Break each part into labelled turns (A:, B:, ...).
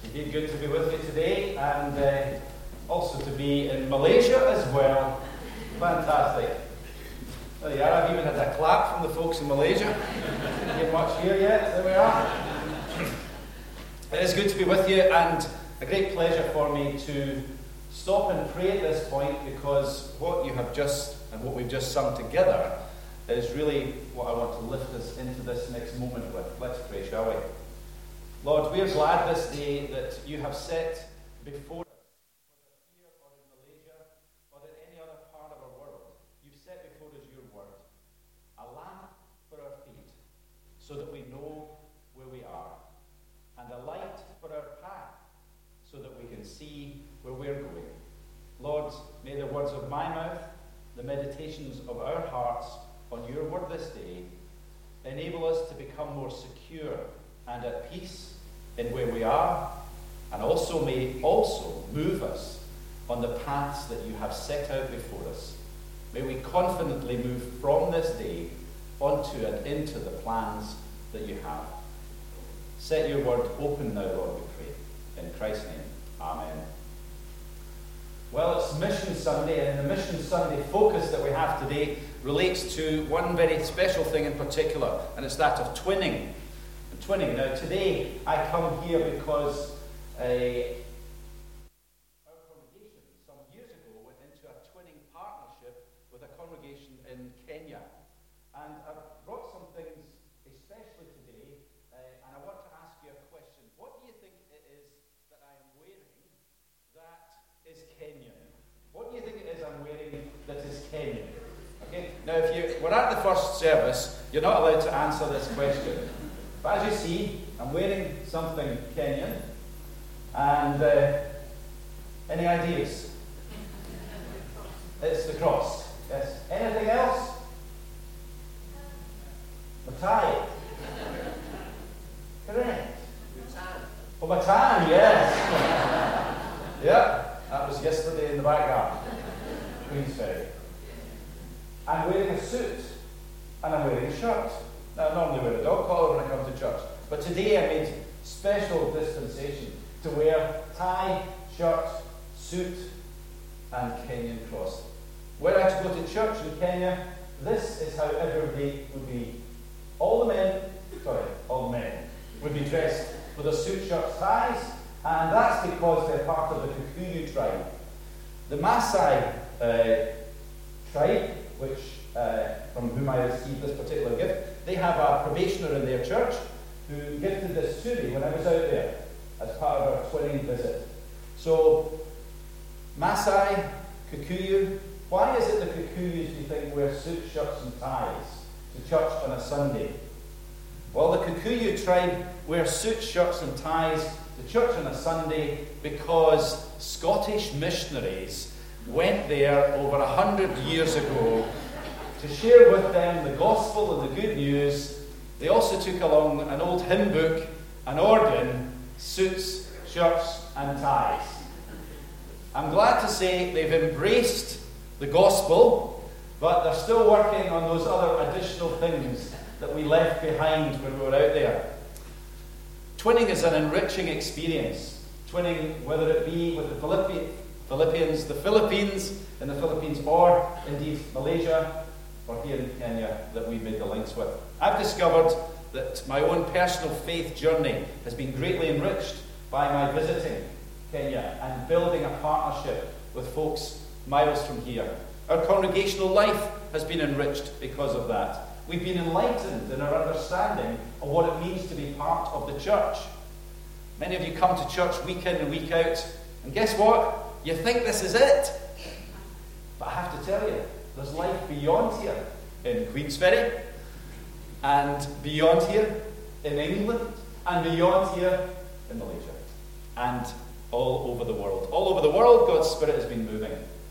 A: Indeed, good to be with you today, and also to be in Malaysia as well. Fantastic. There you are. I've even had a clap from the folks in Malaysia. Didn't get much here yet. There we are. It is good to be with you, and a great pleasure for me to stop and pray at this point, because what you have just, and what we've just sung together, is really what I want to lift us into this next moment with. Let's pray, shall we? Lord, we are glad this day that you have set before us, whether here or in Malaysia or in any other part of our world, you've set before us your word, a lamp for our feet, so that we know where we are, and a light for our path, so that we can see where we're going. Lord, may the words of my mouth, the meditations of our hearts on your word this day, enable us to become more secure and at peace in where we are, and also may also move us on the paths that you have set out before us. May we confidently move from this day onto and into the plans that you have. Set your word open now, Lord, we pray. In Christ's name, amen. Well, it's Mission Sunday, and the Mission Sunday focus that we have today relates to one very special thing in particular, and it's that of twinning. Twinning. Now, today I come here because our congregation some years ago went into a twinning partnership with a congregation in Kenya. And I've brought some things especially today, and I want to ask you a question. What do you think it is that I am wearing that is Kenyan? What do you think it is I'm wearing that is Kenyan? Okay. Now, if you were at the first service, you're not allowed to answer this question. But as you see, I'm wearing something Kenyan, and any ideas? It's the cross. Yes. Anything else? The tie. Correct. Oh, my tan, yes. Yeah, that was yesterday in the back garden, Queensferry. I'm wearing a suit, and I'm wearing a shirt. Now, I normally wear a dog collar when I come to church, but today I made special dispensation to wear tie, shirt, suit, and Kenyan cross. Were I to go to church in Kenya, this is how everybody would be. All the men would be dressed with their suit, shirts, ties, and that's because they're part of the Kikuyu tribe. The Maasai tribe, which from whom I received this particular gift, they have a probationer in their church who gifted this to me when I was out there as part of our twinning visit. So, Maasai, Kikuyu, why is it the Kikuyus, do you think, wear suits, shirts and ties to church on a Sunday? Well, the Kikuyu tribe wear suits, shirts and ties to church on a Sunday because Scottish missionaries went there over 100 years ago to share with them the gospel and the good news. They also took along an old hymn book, an organ, suits, shirts and ties. I'm glad to say they've embraced the gospel, but they're still working on those other additional things that we left behind when we were out there. Twinning is an enriching experience. Twinning, whether it be with the Philippines, in the Philippines, or indeed Malaysia, or here in Kenya, that we made the links with. I've discovered that my own personal faith journey has been greatly enriched by my visiting Kenya and building a partnership with folks miles from here. Our congregational life has been enriched because of that. We've been enlightened in our understanding of what it means to be part of the church. Many of you come to church week in and week out, and guess what? You think this is it. But I have to tell you, there's life beyond here in Queensferry, and beyond here in England, and beyond here in Malaysia, and all over the world. All over the world, God's Spirit has been moving.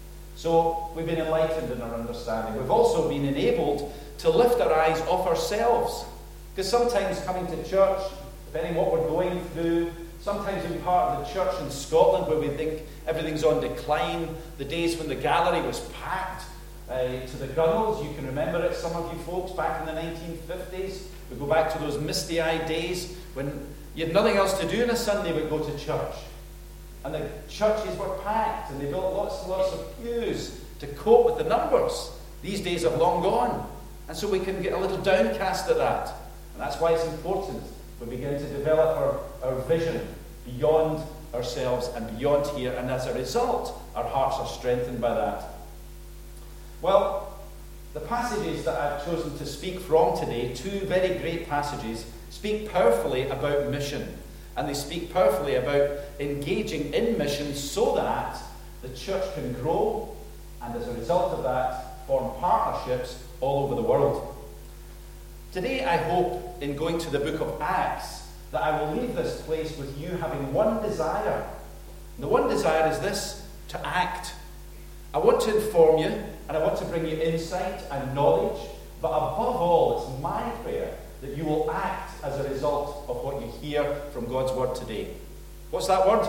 A: So we've been enlightened in our understanding. We've also been enabled to lift our eyes off ourselves. Because sometimes coming to church, depending what we're going through, sometimes being part of the church in Scotland where we think everything's on decline, the days when the gallery was packed to the gunnels, you can remember it, some of you folks, back in the 1950s. We go back to those misty-eyed days when You had nothing else to do on a Sunday but go to church. And the churches were packed, and they built lots and lots of pews to cope with the numbers. These days have long gone. And so we can get a little downcast at that. And that's why it's important we begin to develop our vision beyond ourselves and beyond here. And as a result, our hearts are strengthened by that. Well, the passages that I've chosen to speak from today, two very great passages, speak powerfully about mission. And they speak powerfully about engaging in mission so that the church can grow and as a result of that form partnerships all over the world. Today I hope in going to the book of Acts that I will leave this place with you having one desire. And the one desire is this, to act. I want to inform you and I want to bring you insight and knowledge, but above all it's my prayer that you will act as a result of what you hear from God's word today. What's that word?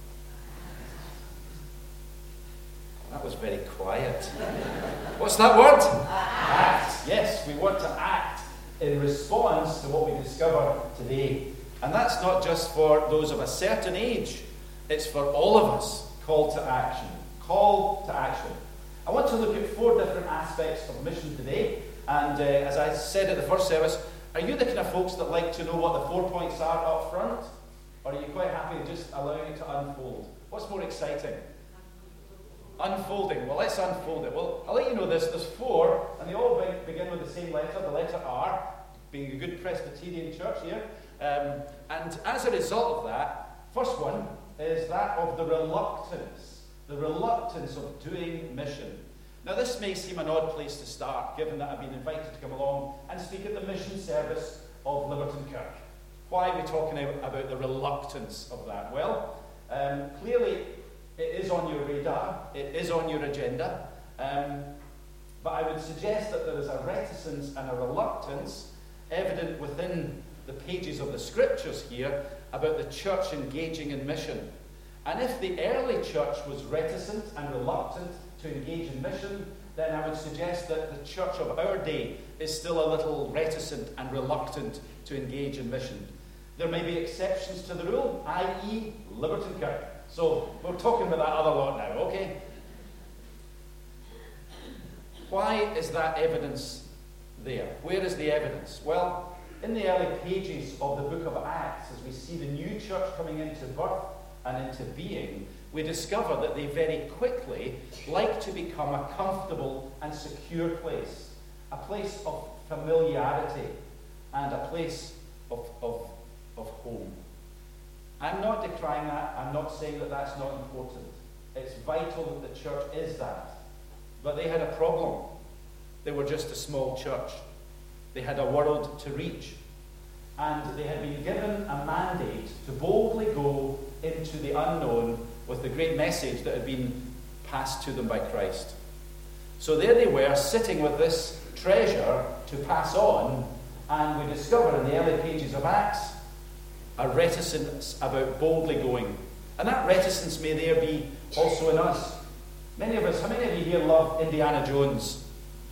A: That was very quiet. What's that word? Act. Yes, we want to act in response to what we discover today. And that's not just for those of a certain age. It's for all of us. Call to action. Call to action. I want to look at 4 different aspects of mission today. And as I said at the first service, are you the kind of folks that like to know what the 4 points are up front? Or are you quite happy just allowing it to unfold? What's more exciting? Unfolding. Well, let's unfold it. Well, I'll let you know this. There's 4, and they all begin with the same letter, the letter R, being a good Presbyterian church here. And as a result of that, first one is that of the reluctance of doing mission. Now, this may seem an odd place to start, given that I've been invited to come along and speak at the mission service of Liberton Kirk. Why are we talking about the reluctance of that? Well, clearly it is on your radar, it is on your agenda, but I would suggest that there is a reticence and a reluctance evident within the pages of the scriptures here about the church engaging in mission. And if the early church was reticent and reluctant to engage in mission, then I would suggest that the church of our day is still a little reticent and reluctant to engage in mission. There may be exceptions to the rule, i.e. Liberton Kirk. So we're talking about that other lot now, okay? Why is that evidence there? Where is the evidence? Well, in the early pages of the book of Acts, as we see the new church coming into birth and into being, we discover that they very quickly like to become a comfortable and secure place, a place of familiarity and a place of home. I'm not decrying that. I'm not saying that that's not important. It's vital that the church is that. But they had a problem. They were just a small church. They had a world to reach. And they had been given a mandate to boldly go into the unknown with the great message that had been passed to them by Christ. So there they were, sitting with this treasure to pass on, and we discover in the early pages of Acts a reticence about boldly going. And that reticence may there be also in us. Many of us, how many of you here love Indiana Jones?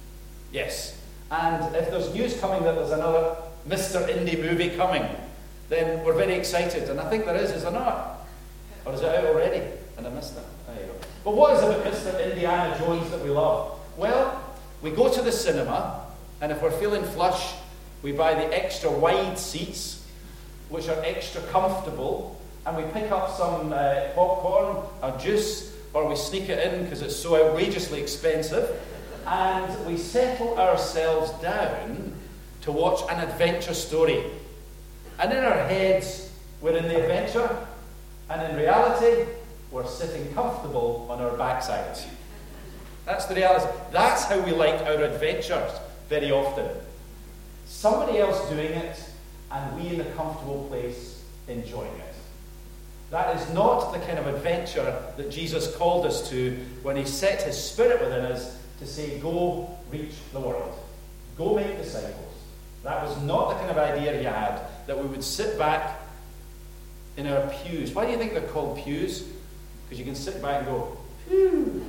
A: Yes. And if there's news coming that there's another Mr. Indy movie coming, then we're very excited. And I think there is there not? Or is it out already? And I missed it. There you go. But what is it about Mr. Indiana Jones that we love? Well, we go to the cinema, and if we're feeling flush, we buy the extra wide seats, which are extra comfortable, and we pick up some popcorn or juice, or we sneak it in because it's so outrageously expensive, and we settle ourselves down to watch an adventure story. And in our heads, we're in the adventure, and in reality, we're sitting comfortable on our backsides. That's the reality. That's how we like our adventures very often. Somebody else doing it, and we in a comfortable place enjoying it. That is not the kind of adventure that Jesus called us to when he set his spirit within us to say, go reach the world. Go make disciples. That was not the kind of idea he had, that we would sit back in our pews. Why do you think they're called pews? Because you can sit back and go, phew.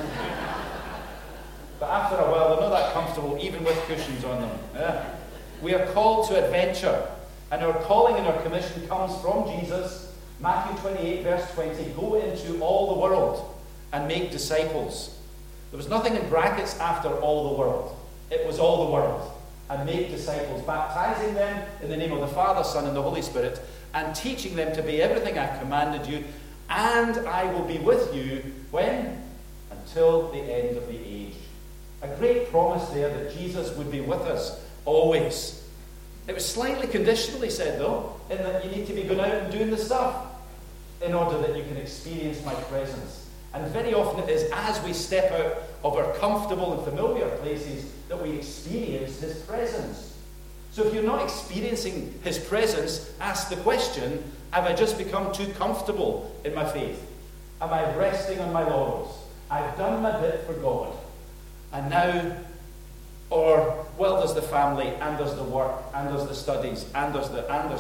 A: But after a while, they're not that comfortable, even with cushions on them. Yeah. We are called to adventure. And our calling and our commission comes from Jesus. Matthew 28, verse 20, go into all the world and make disciples. There was nothing in brackets after all the world. It was all the world. And make disciples, baptizing them in the name of the Father, Son, and the Holy Spirit, and teaching them to be everything I've commanded you, and I will be with you, when? Until the end of the age. A great promise there that Jesus would be with us always. It was slightly conditionally said, though, in that you need to be going out and doing the stuff in order that you can experience my presence. And very often it is as we step out of our comfortable and familiar places that we experience his presence. So if you're not experiencing his presence, ask the question, have I just become too comfortable in my faith? Am I resting on my laurels? I've done my bit for God. And now, or, well, there's the family, and there's the work, and there's the studies, and there's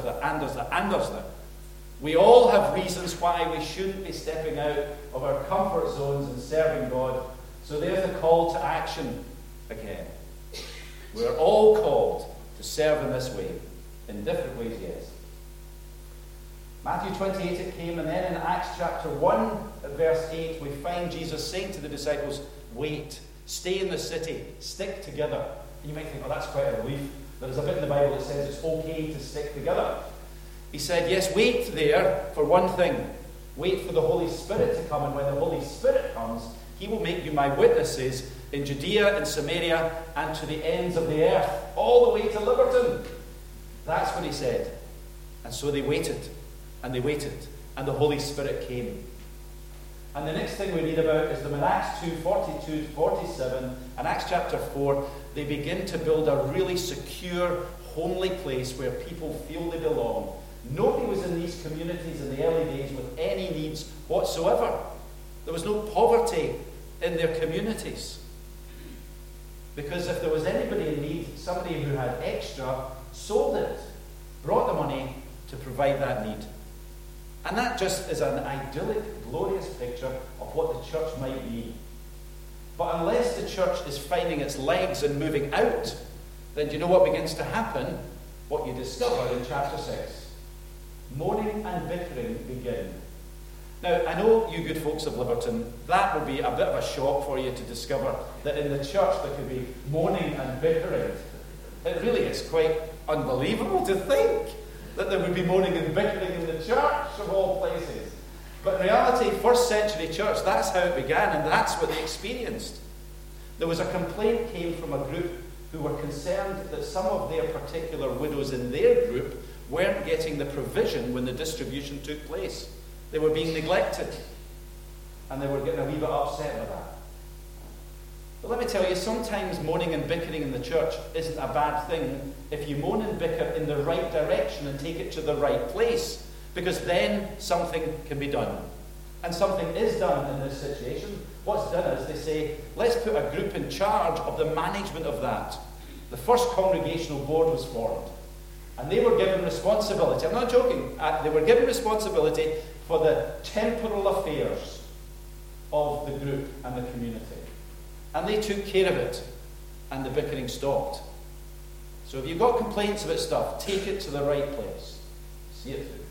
A: the. We all have reasons why we shouldn't be stepping out of our comfort zones and serving God. So there's a call to action again. We're all called to serve in this way. In different ways, yes. Matthew 28 it came, and then in Acts chapter 1, at verse 8, we find Jesus saying to the disciples, wait, stay in the city, stick together. And you might think, oh, that's quite a relief. There's a bit in the Bible that says it's okay to stick together. He said, yes, wait there for one thing. Wait for the Holy Spirit to come, and when the Holy Spirit comes, he will make you my witnesses in Judea and Samaria and to the ends of the earth, all the way to Liberton. That's what he said. And so they waited, and and the Holy Spirit came. And the next thing we read about is them in Acts 2, 42 to 47, and Acts chapter 4, they begin to build a really secure, homely place where people feel they belong. Nobody was in these communities in the early days with any needs whatsoever. There was no poverty in their communities. Because if there was anybody in need, somebody who had extra sold it, brought the money to provide that need. And that just is an idyllic, glorious picture of what the church might be. But unless the church is finding its legs and moving out, then do you know what begins to happen? What you discover in chapter 6. Mourning and bickering begin. Now, I know you good folks of Liberton, that would be a bit of a shock for you to discover that in the church there could be mourning and bickering. It really is quite unbelievable to think that there would be mourning and bickering in the church of all places. But in reality, first century church, that's how it began, and that's what they experienced. There was a complaint came from a group who were concerned that some of their particular widows in their group weren't getting the provision when the distribution took place. They were being neglected, and they were getting a wee bit upset with that. But let me tell you, sometimes moaning and bickering in the church isn't a bad thing if you moan and bicker in the right direction and take it to the right place, because then something can be done. And something is done in this situation. What's done is they say, let's put a group in charge of the management of that. The first congregational board was formed, and they were given responsibility. I'm not joking. They were given responsibility for the temporal affairs of the group and the community. And they took care of it, and the bickering stopped. So if you've got complaints about stuff, take it to the right place. See it through.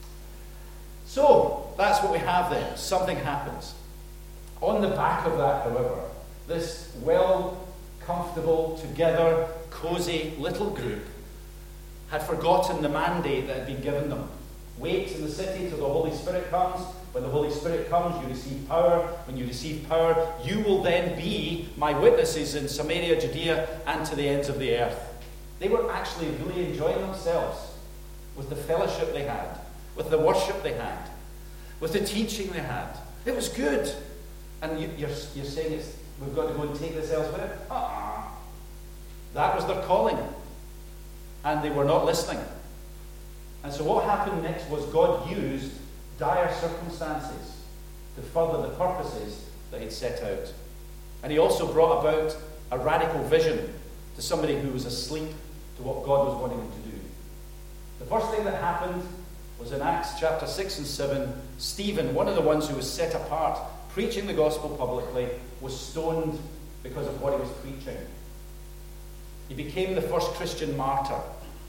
A: So, that's what we have then. Something happens. On the back of that, however, this well, comfortable, together, cosy little group had forgotten the mandate that had been given them. Wait in the city till the Holy Spirit comes. When the Holy Spirit comes, you receive power. When you receive power, you will then be my witnesses in Samaria, Judea, and to the ends of the earth. They were actually really enjoying themselves with the fellowship they had, with the worship they had, with the teaching they had. It was good. And you're saying we've got to go and take this elsewhere? That was their calling. And they were not listening. And so what happened next was God used dire circumstances to further the purposes that he'd set out. And he also brought about a radical vision to somebody who was asleep to what God was wanting him to do. The first thing that happened was in Acts chapter 6 and 7, Stephen, one of the ones who was set apart, preaching the gospel publicly, was stoned because of what he was preaching. He became the first Christian martyr.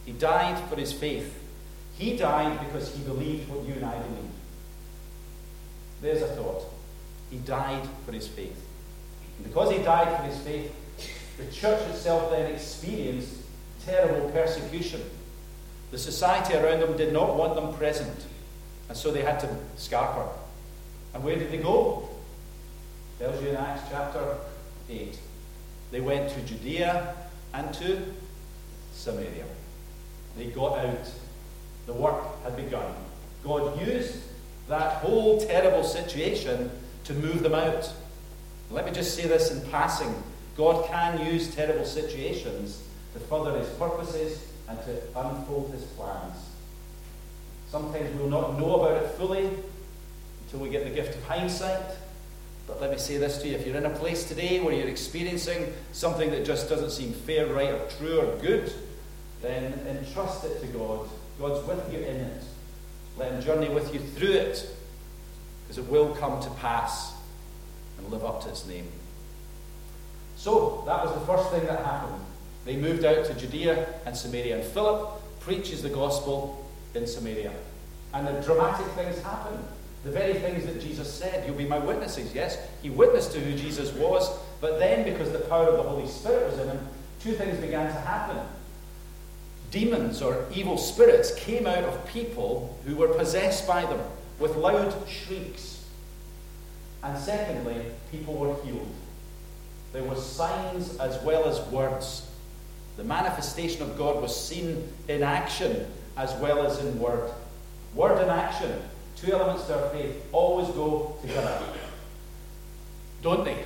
A: He died for his faith. He died because he believed what you and I believe. There's a thought. He died for his faith. And because he died for his faith, the church itself then experienced terrible persecution. The society around them did not want them present, and so they had to scatter. And where did they go? It tells you in Acts chapter 8. They went to Judea and to Samaria. They got out. The work had begun. God used that whole terrible situation to move them out. Let me just say this in passing. God can use terrible situations to further his purposes and to unfold his plans. Sometimes we'll not know about it fully until we get the gift of hindsight. But let me say this to you. If you're in a place today where you're experiencing something that just doesn't seem fair, right, or true, or good, then entrust it to God. God's with you in it. Let him journey with you through it, because it will come to pass and live up to its name. So, that was the first thing that happened. They moved out to Judea and Samaria, and Philip preaches the gospel in Samaria. And the dramatic things happen. The very things that Jesus said, you'll be my witnesses. Yes, he witnessed to who Jesus was, but then because the power of the Holy Spirit was in him, two things began to happen. Demons or evil spirits came out of people who were possessed by them with loud shrieks. And secondly, people were healed. There were signs as well as words. The manifestation of God was seen in action as well as in word. Word and action, two elements to our faith, always go together. Don't they?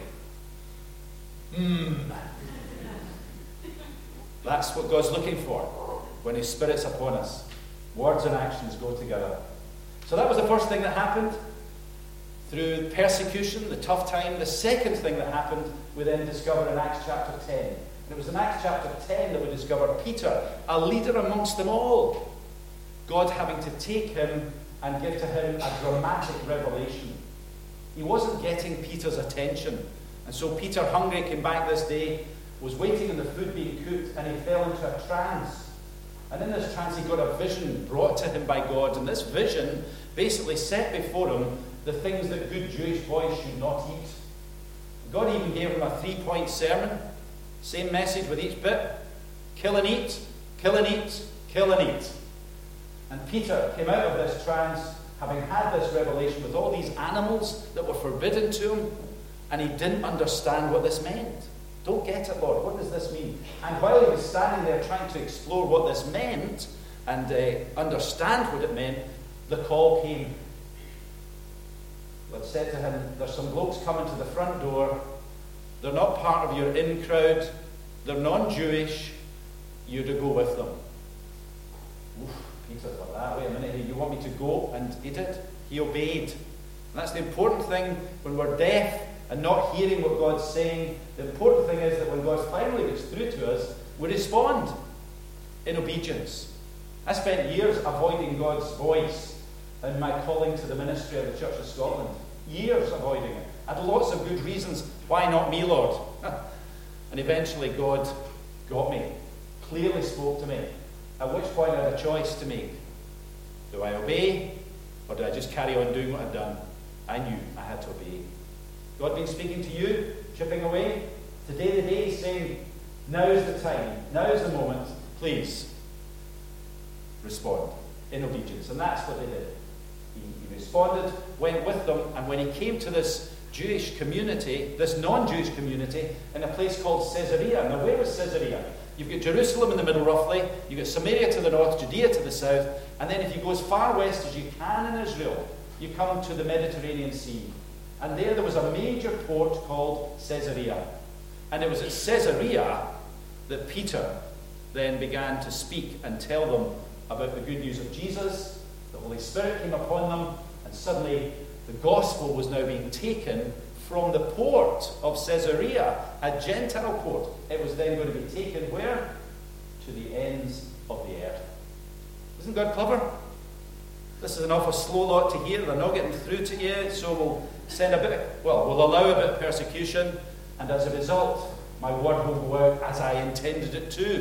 A: That's what God's looking for when his Spirit's upon us. Words and actions go together. So that was the first thing that happened. Through persecution, the tough time. The second thing that happened, we then discover in Acts chapter 10. And it was in Acts chapter 10 that we discover Peter, a leader amongst them all. God having to take him and give to him a dramatic revelation. He wasn't getting Peter's attention. And so Peter, hungry, came back this day, was waiting on the food being cooked, and he fell into a trance. And in this trance he got a vision brought to him by God. And this vision basically set before him the things that good Jewish boys should not eat. God even gave him a 3-point sermon. Same message with each bit. Kill and eat, kill and eat, kill and eat. And Peter came out of this trance, having had this revelation with all these animals that were forbidden to him, and he didn't understand what this meant. Don't get it, Lord. What does this mean? And while he was standing there trying to explore what this meant and understand what it meant, the call came. God said to him, there's some blokes coming to the front door. They're not part of your in crowd. They're non-Jewish. You're to go with them. Oof, Peter thought that. Wait a minute, you want me to go? And he did. He obeyed. And that's the important thing when we're deaf and not hearing what God's saying. The important thing is that when God finally gets through to us, we respond in obedience. I spent years avoiding God's voice in my calling to the ministry of the Church of Scotland. Years avoiding it. I had lots of good reasons. Why not me, Lord? And eventually God got me. Clearly spoke to me. At which point I had a choice to make. Do I obey? Or do I just carry on doing what I've done? I knew I had to obey. God been speaking to you, chipping away? Today the day, saying, now's the time, now's the moment, please respond in obedience. And that's what they did. He responded, went with them, and when he came to this Jewish community, this non-Jewish community, in a place called Caesarea. Now, where was Caesarea? You've got Jerusalem in the middle, roughly. You've got Samaria to the north, Judea to the south. And then if you go as far west as you can in Israel, you come to the Mediterranean Sea. And there was a major port called Caesarea. And it was at Caesarea that Peter then began to speak and tell them about the good news of Jesus. The Holy Spirit came upon them, and suddenly the gospel was now being taken from the port of Caesarea, a Gentile port. It was then going to be taken where? To the ends of the earth. Isn't God clever? This is an awful slow lot to hear. They're not getting through to you, so we'll allow a bit of persecution, and as a result, my word will go out as I intended it to.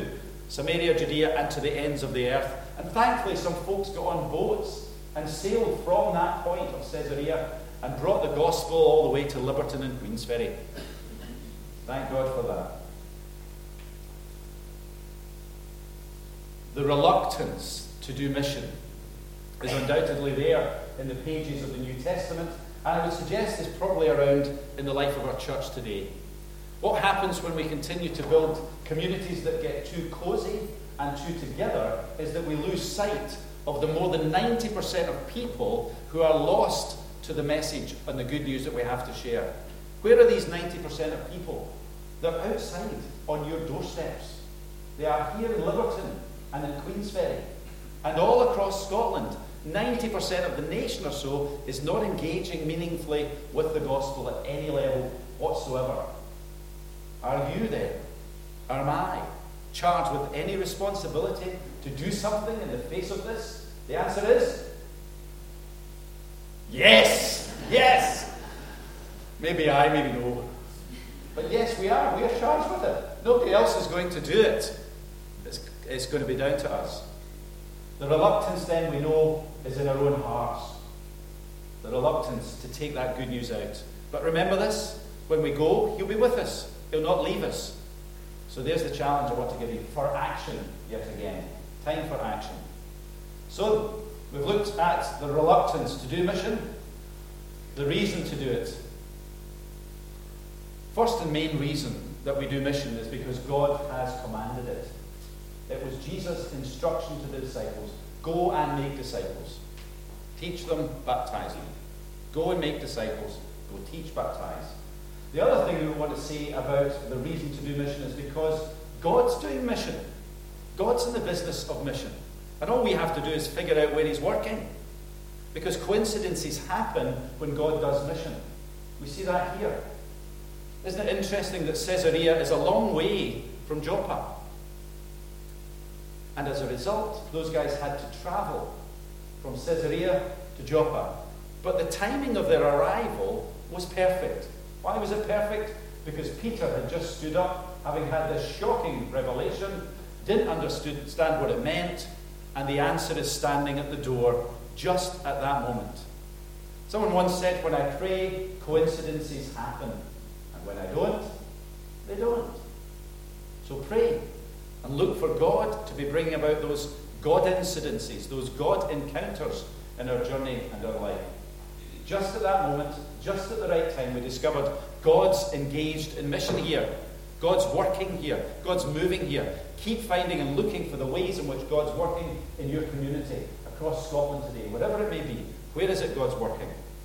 A: Samaria, Judea, and to the ends of the earth. And thankfully, some folks got on boats and sailed from that point of Caesarea and brought the gospel all the way to Liberton and Queensferry. Thank God for that. The reluctance to do mission is undoubtedly there in the pages of the New Testament, and I would suggest is probably around in the life of our church today. What happens when we continue to build communities that get too cosy and too together is that we lose sight of the more than 90% of people who are lost to the message and the good news that we have to share. Where are these 90% of people? They're outside on your doorsteps. They are here in Liberton and in Queensferry and all across Scotland. 90% of the nation or so is not engaging meaningfully with the gospel at any level whatsoever. Are you then, or am I, charged with any responsibility to do something in the face of this? The answer is yes! Yes! Maybe I, maybe no. But yes, we are. We are charged with it. Nobody else is going to do it. It's going to be down to us. The reluctance, then, we know, is in our own hearts. The reluctance to take that good news out. But remember this, when we go, He'll be with us. He'll not leave us. So there's the challenge I want to give you, for action, yet again. Time for action. So, we've looked at the reluctance to do mission, the reason to do it. First and main reason that we do mission is because God has commanded it. It was Jesus' instruction to the disciples. Go and make disciples. Teach them, baptize them. Go and make disciples. Go teach, baptize. The other thing we want to say about the reason to do mission is because God's doing mission. God's in the business of mission. And all we have to do is figure out where He's working. Because coincidences happen when God does mission. We see that here. Isn't it interesting that Caesarea is a long way from Joppa? And as a result, those guys had to travel from Caesarea to Joppa. But the timing of their arrival was perfect. Why was it perfect? Because Peter had just stood up, having had this shocking revelation, didn't understand what it meant, and the answer is standing at the door just at that moment. Someone once said, when I pray, coincidences happen. And when I don't, they don't. So pray and look for God to be bringing about those God incidences, those God encounters in our journey and our life. Just at that moment, just at the right time, we discovered God's engaged in mission here. God's working here. God's moving here. Keep finding and looking for the ways in which God's working in your community across Scotland today, whatever it may be. Where is it God's working?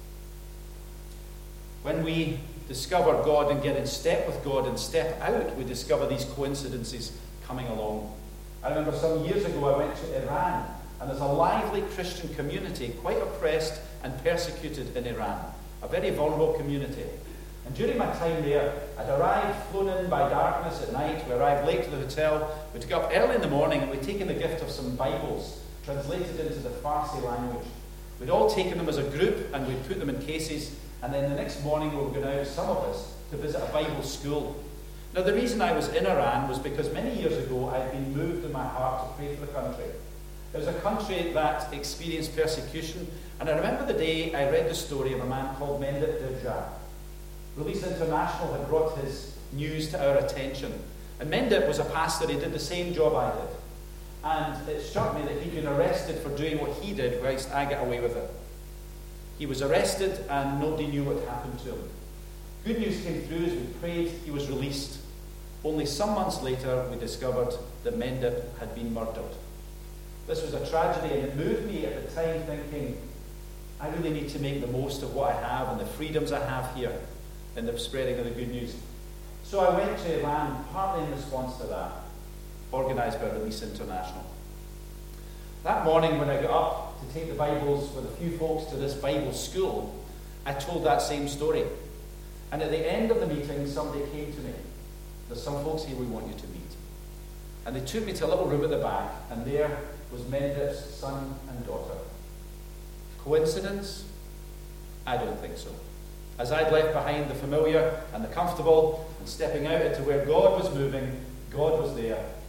A: When we discover God and get in step with God and step out, we discover these coincidences coming along. I remember some years ago I went to Iran, and there's a lively Christian community, quite oppressed and persecuted in Iran. A very vulnerable community. And during my time there, I'd arrived, flown in by darkness at night. We arrived late to the hotel. We took up early in the morning, and we'd taken the gift of some Bibles, translated into the Farsi language. We'd all taken them as a group, and we'd put them in cases, and then the next morning we were going out, some of us, to visit a Bible school. Now, the reason I was in Iran was because many years ago I'd been moved in my heart to pray for the country. It was a country that experienced persecution, and I remember the day I read the story of a man called Mendip Dirja. Release International had brought his news to our attention. And Mendip was a pastor. He did the same job I did. And it struck me that he'd been arrested for doing what he did whilst I got away with it. He was arrested and nobody knew what happened to him. Good news came through as we prayed. He was released. Only some months later, we discovered that Mendip had been murdered. This was a tragedy, and it moved me at the time thinking, I really need to make the most of what I have and the freedoms I have here in the spreading of the good news. So I went to Iran, partly in response to that, organised by Release International. That morning when I got up to take the Bibles with a few folks to this Bible school, I told that same story. And at the end of the meeting, somebody came to me. There's some folks here we want you to meet. And they took me to a little room at the back, and there was Mendip's son and daughter. Coincidence? I don't think so. As I'd left behind the familiar and the comfortable, and stepping out into where God was moving, God was there.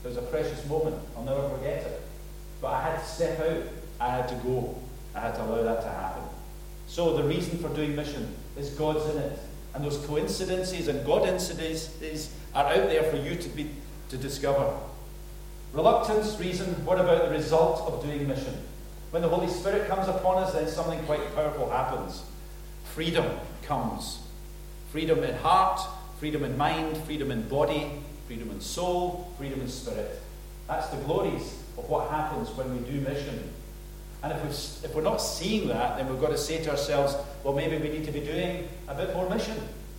A: It was a precious moment. I'll never forget it. But I had to step out. I had to go. I had to allow that to happen. So the reason for doing mission is God's in it. And those coincidences and God incidences are out there for you to discover. Reluctance, reason, what about the result of doing mission? When the Holy Spirit comes upon us, then something quite powerful happens. Freedom comes. Freedom in heart, freedom in mind, freedom in body, freedom in soul, freedom in spirit. That's the glories of what happens when we do mission. And if we're not seeing that, then we've got to say to ourselves, well, maybe we need to be doing a bit more mission.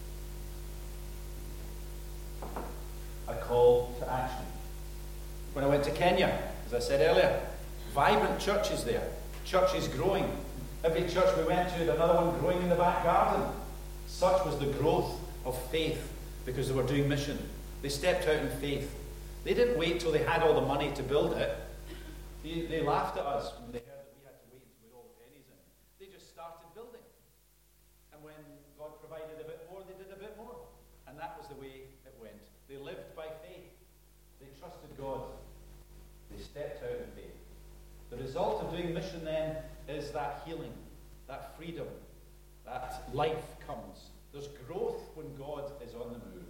A: A call to action. When I went to Kenya, as I said earlier, vibrant churches there. Churches growing. Every church we went to had another one growing in the back garden. Such was the growth of faith because they were doing mission. They stepped out in faith. They didn't wait till they had all the money to build it. They laughed at us when they heard that we had to wait until we had all the pennies in. They just started building. And when God provided a bit more, they did a bit more. And that was the way it went. They lived by faith. They trusted God. They stepped out in faith. The result of doing mission then is that healing, that freedom, that life comes. There's growth when God is on the move.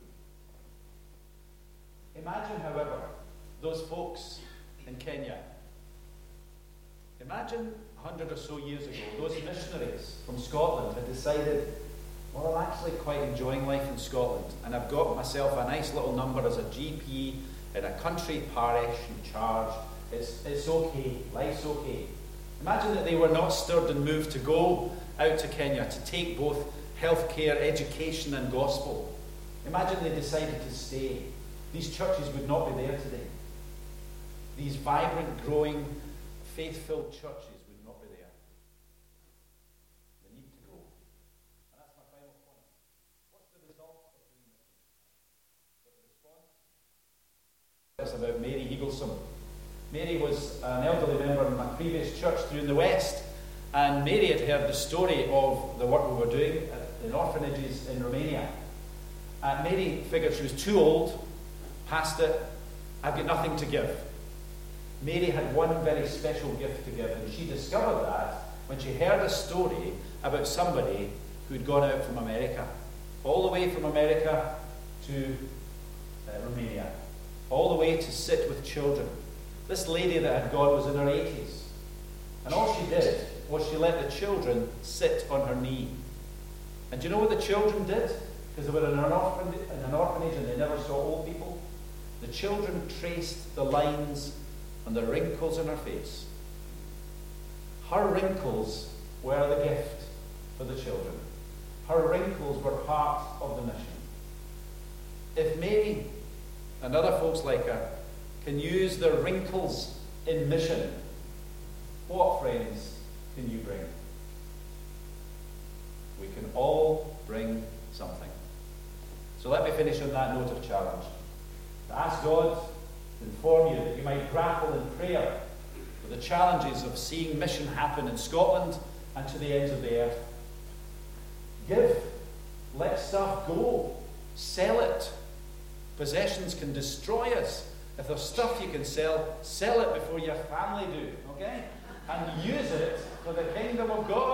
A: Imagine, however, those folks in Kenya. Imagine 100 or so years ago, those missionaries from Scotland had decided, well, I'm actually quite enjoying life in Scotland, and I've got myself a nice little number as a GP in a country parish in charge. It's okay, life's okay. Imagine that they were not stirred and moved to go out to Kenya to take both healthcare, education and gospel. Imagine they decided to stay. These churches would not be there today. These vibrant, growing, faith-filled churches would not be there. They need to go. And that's my final point. What's the result of doing this? The response? It's about Mary Eagleson. Mary was an elderly member in my previous church through in the West, and Mary had heard the story of the work we were doing in orphanages in Romania. And Mary figured she was too old, past it, I've got nothing to give. Mary had one very special gift to give, and she discovered that when she heard a story about somebody who'd gone out from America, all the way from America to Romania, all the way to sit with children. This lady that had gone was in her 80s. And all she did was she let the children sit on her knee. And do you know what the children did? Because they were in an orphanage and they never saw old people. The children traced the lines and the wrinkles in her face. Her wrinkles were the gift for the children. Her wrinkles were part of the mission. If Mary and other folks like her can use their wrinkles in mission, what, friends, can you bring? We can all bring something. So let me finish on that note of challenge. To ask God to inform you that you might grapple in prayer with the challenges of seeing mission happen in Scotland and to the ends of the earth. Give. Let stuff go. Sell it. Possessions can destroy us. If there's stuff you can sell it before your family do, okay? And use it for the kingdom of God.